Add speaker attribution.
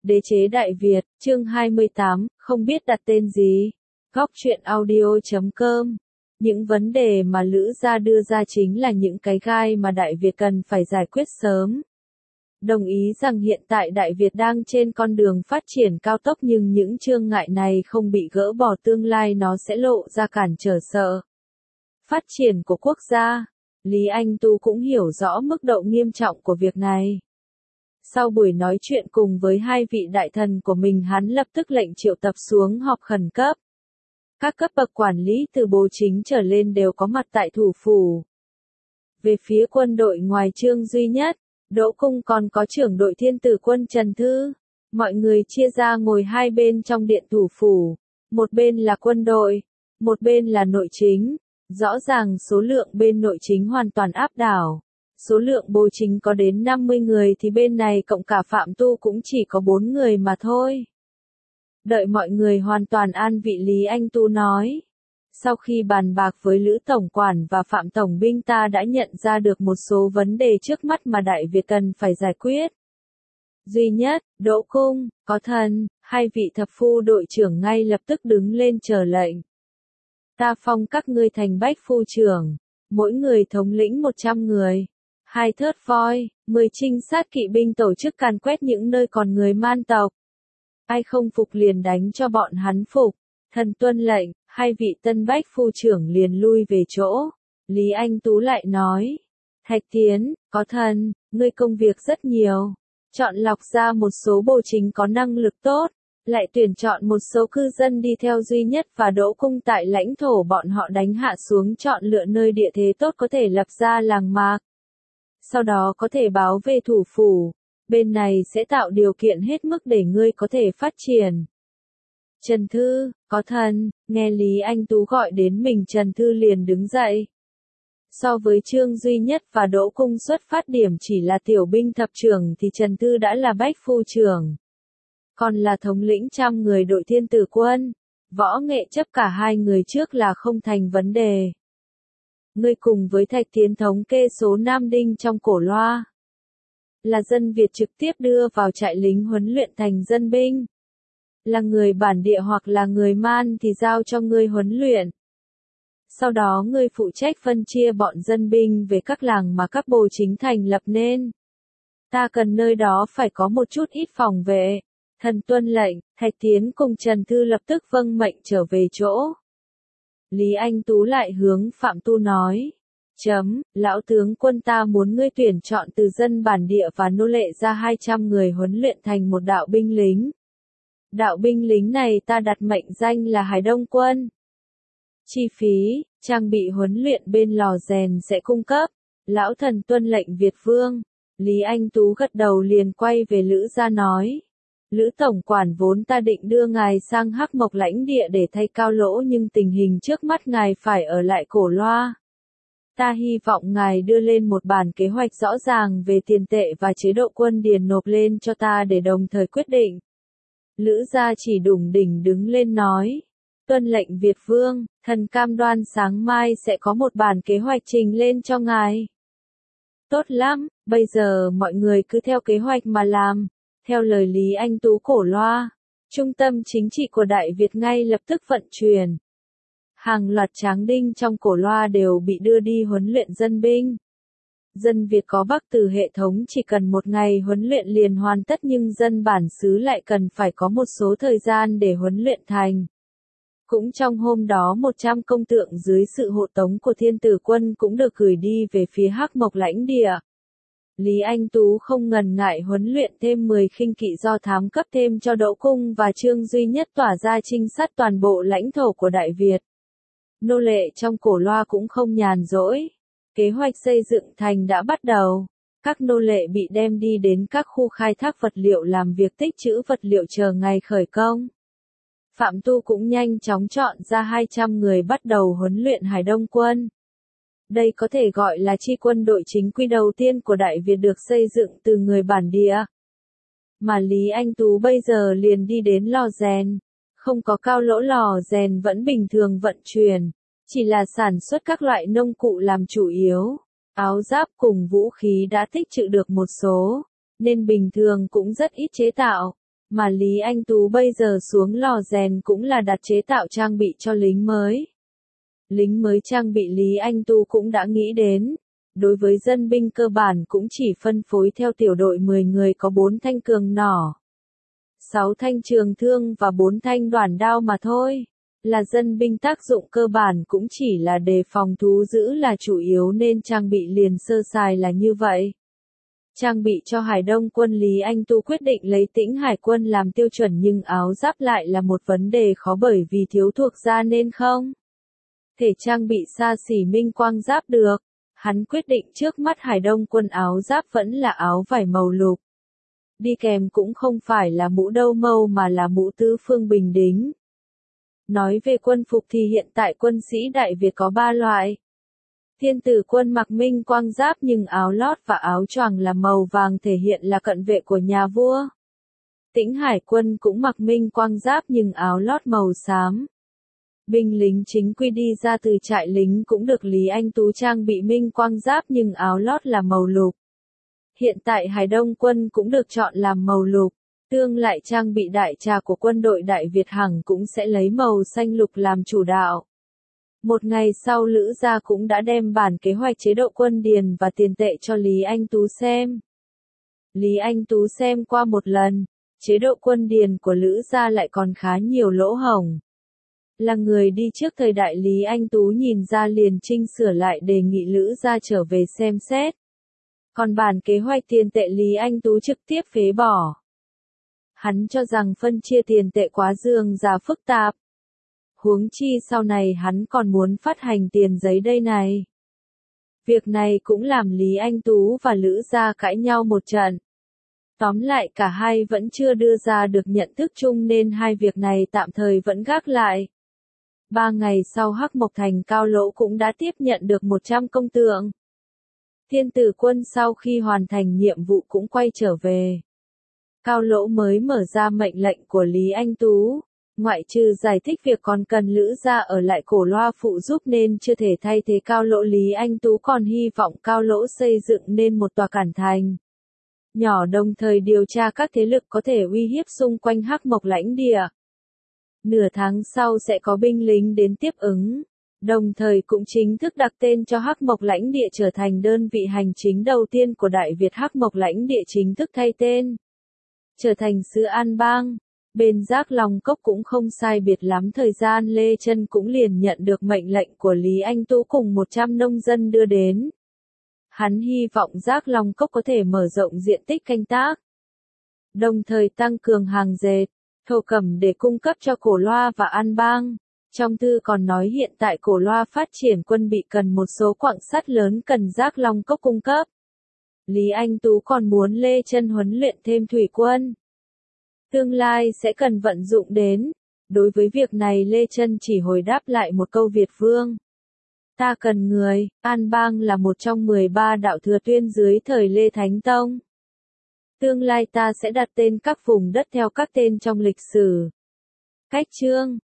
Speaker 1: Đế chế Đại Việt, chương 28, không biết đặt tên gì. Góc truyện audio.com. Những vấn đề mà Lữ gia đưa ra chính là những cái gai mà Đại Việt cần phải giải quyết sớm. Đồng ý rằng hiện tại Đại Việt đang trên con đường phát triển cao tốc, nhưng những chướng ngại này không bị gỡ bỏ, tương lai nó sẽ lộ ra cản trở sợ phát triển của quốc gia. Lý Anh Tu cũng hiểu rõ mức độ nghiêm trọng của việc này. Sau buổi nói chuyện cùng với hai vị đại thần của mình, hắn lập tức lệnh triệu tập xuống họp khẩn cấp. Các cấp bậc quản lý từ bố chính trở lên đều có mặt tại thủ phủ. Về phía quân đội, ngoài Trương Duy Nhất, Đỗ Cung, còn có trưởng đội Thiên Tử quân Trần Thư. Mọi người chia ra ngồi hai bên trong điện thủ phủ. Một bên là quân đội, một bên là nội chính. Rõ ràng số lượng bên nội chính hoàn toàn áp đảo. Số lượng bố chính có đến 50 người thì bên này cộng cả Phạm Tu cũng chỉ có 4 người mà thôi. Đợi mọi người hoàn toàn an vị, Lý Anh Tu nói. Sau khi bàn bạc với Lữ Tổng quản và Phạm Tổng binh, ta đã nhận ra được một số vấn đề trước mắt mà Đại Việt cần phải giải quyết. Duy Nhất, Đỗ Cung, có thần, hai vị thập phu đội trưởng ngay lập tức đứng lên chờ lệnh. Ta phong các ngươi thành bách phu trưởng, mỗi người thống lĩnh 100 người. 2 thớt voi, 10 trinh sát kỵ binh tổ chức càn quét những nơi còn người man tộc. Ai không phục liền đánh cho bọn hắn phục. Thần tuân lệnh, hai vị tân bách phu trưởng liền lui về chỗ. Lý Anh Tú lại nói, Thạch Tiến, có thần, ngươi công việc rất nhiều. Chọn lọc ra một số bố chính có năng lực tốt, lại tuyển chọn một số cư dân đi theo Duy Nhất và Đỗ Cung tại lãnh thổ bọn họ, đánh hạ xuống, chọn lựa nơi địa thế tốt có thể lập ra làng mạc. Sau đó có thể báo về thủ phủ, bên này sẽ tạo điều kiện hết mức để ngươi có thể phát triển. Trần Thư, có thần, nghe Lý Anh Tú gọi đến mình, Trần Thư liền đứng dậy. So với Trương Duy Nhất và Đỗ Cung xuất phát điểm chỉ là tiểu binh thập trưởng thì Trần Thư đã là bách phu trưởng. Còn là thống lĩnh trăm người đội Thiên Tử quân. Võ nghệ chấp cả hai người trước là không thành vấn đề. Ngươi cùng với Thạch Tiến thống kê số nam đinh trong Cổ Loa. Là dân Việt trực tiếp đưa vào trại lính huấn luyện thành dân binh. Là người bản địa hoặc là người Man thì giao cho ngươi huấn luyện. Sau đó ngươi phụ trách phân chia bọn dân binh về các làng mà các bố chính thành lập nên. Ta cần nơi đó phải có một chút ít phòng vệ. Thần tuân lệnh, Thạch Tiến cùng Trần Thư lập tức vâng mệnh trở về chỗ. Lý Anh Tú lại hướng Phạm Tu nói. Lão tướng quân, ta muốn ngươi tuyển chọn từ dân bản địa và nô lệ ra 200 người huấn luyện thành một đạo binh lính. Đạo binh lính này ta đặt mệnh danh là Hải Đông quân. Chi phí, trang bị huấn luyện bên lò rèn sẽ cung cấp. Lão thần tuân lệnh Việt Vương. Lý Anh Tú gật đầu liền quay về Lữ gia nói. Lữ Tổng quản, vốn ta định đưa ngài sang Hắc Mộc lãnh địa để thay Cao Lỗ, nhưng tình hình trước mắt ngài phải ở lại Cổ Loa. Ta hy vọng ngài đưa lên một bản kế hoạch rõ ràng về tiền tệ và chế độ quân điền nộp lên cho ta để đồng thời quyết định. Lữ gia chỉ đủng đỉnh đứng lên nói. Tuân lệnh Việt Vương, thần cam đoan sáng mai sẽ có một bản kế hoạch trình lên cho ngài. Tốt lắm, bây giờ mọi người cứ theo kế hoạch mà làm. Theo lời Lý Anh Tú, Cổ Loa, trung tâm chính trị của Đại Việt ngay lập tức vận chuyển. Hàng loạt tráng đinh trong Cổ Loa đều bị đưa đi huấn luyện dân binh. Dân Việt có Bắc từ hệ thống chỉ cần một ngày huấn luyện liền hoàn tất, nhưng dân bản xứ lại cần phải có một số thời gian để huấn luyện thành. Cũng trong hôm đó, 100 công tượng dưới sự hộ tống của Thiên Tử quân cũng được gửi đi về phía Hắc Mộc lãnh địa. Lý Anh Tú không ngần ngại huấn luyện thêm 10 khinh kỵ do thám cấp thêm cho Đỗ Cung và Trương Duy Nhất, tỏa ra trinh sát toàn bộ lãnh thổ của Đại Việt. Nô lệ trong Cổ Loa cũng không nhàn rỗi. Kế hoạch xây dựng thành đã bắt đầu. Các nô lệ bị đem đi đến các khu khai thác vật liệu làm việc tích trữ vật liệu chờ ngày khởi công. Phạm Tu cũng nhanh chóng chọn ra 200 người bắt đầu huấn luyện Hải Đông quân. Đây có thể gọi là chi quân đội chính quy đầu tiên của Đại Việt, được xây dựng từ người bản địa. Mà Lý Anh Tú bây giờ liền đi đến lò rèn. Không có Cao Lỗ, lò rèn vẫn bình thường vận chuyển. Chỉ là sản xuất các loại nông cụ làm chủ yếu. Áo giáp cùng vũ khí đã tích trữ được một số, nên bình thường cũng rất ít chế tạo. Mà Lý Anh Tú bây giờ xuống lò rèn cũng là đặt chế tạo trang bị cho lính mới. Lính mới trang bị Lý Anh Tú cũng đã nghĩ đến. Đối với dân binh cơ bản cũng chỉ phân phối theo tiểu đội 10 người có 4 thanh cường nỏ, 6 thanh trường thương và 4 thanh đoản đao mà thôi. Là dân binh tác dụng cơ bản cũng chỉ là đề phòng thú dữ là chủ yếu nên trang bị liền sơ sài là như vậy. Trang bị cho Hải Đông quân Lý Anh Tú quyết định lấy Tĩnh Hải quân làm tiêu chuẩn nhưng áo giáp lại là một vấn đề khó bởi vì thiếu thuộc da nên không thể trang bị xa xỉ minh quang giáp được. Hắn quyết định trước mắt Hải Đông quân áo giáp vẫn là áo vải màu lục. Đi kèm cũng không phải là mũ đâu mâu mà là mũ tứ phương bình đính. Nói về quân phục thì hiện tại quân sĩ Đại Việt có 3 loại. Thiên tử quân mặc minh quang giáp nhưng áo lót và áo choàng là màu vàng thể hiện là cận vệ của nhà vua. Tĩnh Hải quân cũng mặc minh quang giáp nhưng áo lót màu xám. Binh lính chính quy đi ra từ trại lính cũng được Lý Anh Tú trang bị minh quang giáp nhưng áo lót là màu lục. Hiện tại Hải Đông quân cũng được chọn làm màu lục. Tương lại trang bị đại trà của quân đội Đại Việt hằng cũng sẽ lấy màu xanh lục làm chủ đạo. Một ngày sau Lữ Gia cũng đã đem bản kế hoạch chế độ quân điền và tiền tệ cho Lý Anh Tú xem. Lý Anh Tú xem qua một lần, chế độ quân điền của Lữ Gia lại còn khá nhiều lỗ hổng. Là người đi trước thời đại Lý Anh Tú nhìn ra liền chỉnh sửa lại đề nghị Lữ Gia trở về xem xét. Còn bản kế hoạch tiền tệ Lý Anh Tú trực tiếp phế bỏ. Hắn cho rằng phân chia tiền tệ quá dườm già phức tạp. Huống chi sau này hắn còn muốn phát hành tiền giấy đây này. Việc này cũng làm Lý Anh Tú và Lữ Gia cãi nhau một trận. Tóm lại cả hai vẫn chưa đưa ra được nhận thức chung nên hai việc này tạm thời vẫn gác lại. 3 ngày sau Hắc Mộc Thành Cao Lỗ cũng đã tiếp nhận được 100 công tượng. Thiên tử quân sau khi hoàn thành nhiệm vụ cũng quay trở về. Cao Lỗ mới mở ra mệnh lệnh của Lý Anh Tú. Ngoại trừ giải thích việc còn cần Lữ Gia ở lại Cổ Loa phụ giúp nên chưa thể thay thế Cao Lỗ, Lý Anh Tú còn hy vọng Cao Lỗ xây dựng nên một tòa cản thành nhỏ đồng thời điều tra các thế lực có thể uy hiếp xung quanh Hắc Mộc lãnh địa. Nửa tháng sau sẽ có binh lính đến tiếp ứng, đồng thời cũng chính thức đặt tên cho Hắc Mộc lãnh địa trở thành đơn vị hành chính đầu tiên của Đại Việt. Hắc Mộc lãnh địa chính thức thay tên, trở thành xứ An Bang. Bên Giác Long Cốc cũng không sai biệt lắm thời gian Lê Chân cũng liền nhận được mệnh lệnh của Lý Anh Tú cùng 100 nông dân đưa đến. Hắn hy vọng Giác Long Cốc có thể mở rộng diện tích canh tác, đồng thời tăng cường hàng dệt, thổ cẩm để cung cấp cho Cổ Loa và An Bang. Trong thư còn nói hiện tại Cổ Loa phát triển quân bị cần một số quặng sắt lớn cần Giác Long Cốc cung cấp. Lý Anh Tú còn muốn Lê Chân huấn luyện thêm thủy quân. Tương lai sẽ cần vận dụng đến. Đối với việc này Lê Chân chỉ hồi đáp lại một câu Việt Vương. Ta cần người. An Bang là một trong 13 đạo thừa tuyên dưới thời Lê Thánh Tông. Tương lai ta sẽ đặt tên các vùng đất theo các tên trong lịch sử. Cách chương